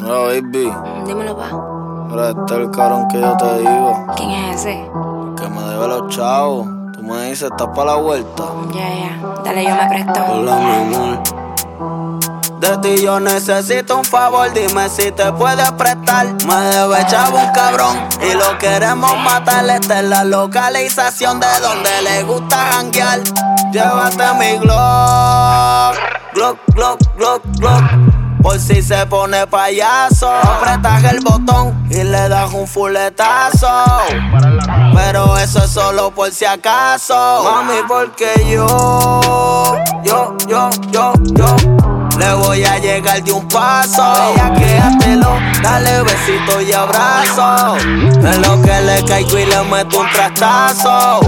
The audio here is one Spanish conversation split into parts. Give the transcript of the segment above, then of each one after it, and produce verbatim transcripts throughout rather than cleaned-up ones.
Hola, baby. Dímelo, pa. Ahora este es el cabrón que yo te digo. ¿Quién es ese? Que me debe los chavos. Tú me dices, ¿estás para la vuelta? Ya, ya. Dale, yo me presto. Hola, mi amor. De ti yo necesito un favor, dime si te puedes prestar. Me debe chavo un cabrón y lo queremos matar. Esta es la localización de donde le gusta janguear. Llévate mi Glock, Glock, Glock, Glock, Glock. Por si se pone payaso, apretas el botón y le das un fuletazo. Pero eso es solo por si acaso. Mami, porque yo, yo, yo, yo, yo le voy a llegar de un paso. Ella quédatelo, dale besito y abrazo. En lo que le caigo y le meto un trastazo.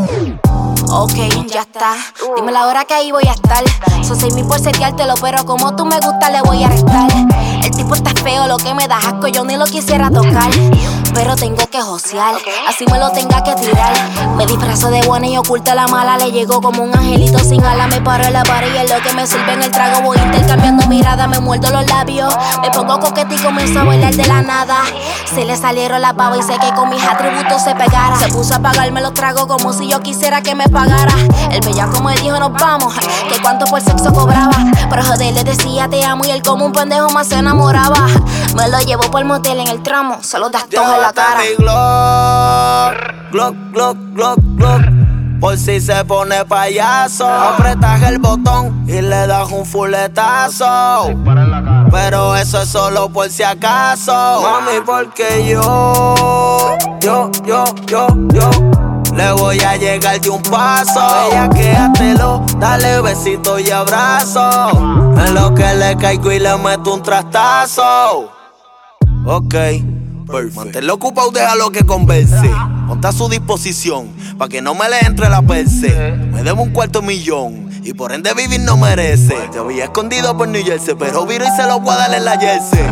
Ok, ya está. Dime la hora que ahí voy a estar. Son seis mil por seteártelo, pero como tú me gusta le voy a restar. El tipo está feo, lo que me da asco, yo ni lo quisiera tocar. Pero tengo que josear, así me lo tenga que tirar. Me disfrazo de buena y oculta la mala. Le llegó como un angelito sin ala. Me paro en la pared y en lo que me sirve en el trago voy intercambiando miradas. Me muerdo los labios, me pongo coqueta y comienzo a bailar de la nada. Se le salieron las babas y sé que con mis atributos se pegara. Se puso a pagarme los tragos como si yo quisiera que me pagara. El bellaco me dijo nos vamos, que cuánto por sexo cobraba. Pero joder, le decía te amo y él como un pendejo más se enamoraba. Me lo llevo por el motel en el tramo, se los das todo en la cara. Mi Glock, Glock, Glock, Glock, Glock. Por si se pone payaso, apretas el botón y le das un fuletazo. Pero eso es solo por si acaso. Mami, porque yo, yo, yo, yo, yo le voy a llegar de un paso. Ella quédatelo, dale besito y abrazo. En lo que le caigo y le meto un trastazo. Ok, perfecto. Manténlo ocupado, déjalo que converse. Ponte a su disposición, pa' que no me le entre la perse. Me debo un cuarto millón y por ende vivir no merece. Te había escondido por New Jersey, pero viro y se lo voy a dar en la jersey.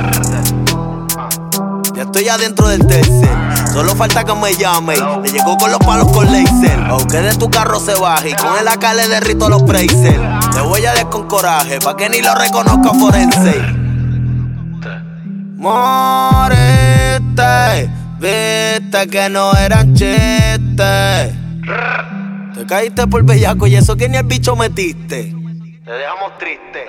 Ya estoy adentro del tercer, solo falta que me llame. Le llegó con los palos con laser. Aunque de tu carro se baje y con el A K le derrito los braces. Le voy a dar con coraje, pa' que ni lo reconozca forense. Moriste, viste que no eran chistes. Te caíste por bellaco y eso que ni el bicho metiste. Te dejamos triste.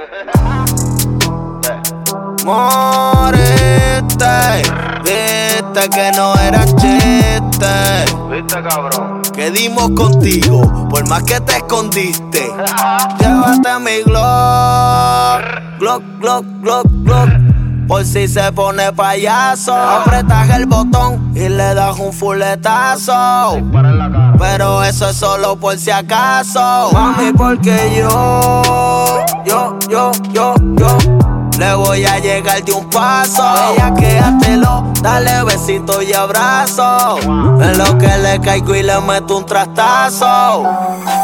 Moriste, viste que no eran chistes. Viste, cabrón, que dimos contigo, por más que te escondiste. Llévate mi Glock, Glock, Glock, Glock, Glock. Por si se pone payaso, apretas el botón y le das un fuletazo. Pero eso es solo por si acaso. Mami, porque yo, yo, yo, yo, yo le voy a llegar de un paso. Ella quédatelo, dale besito y abrazo. En lo que le caigo y le meto un trastazo.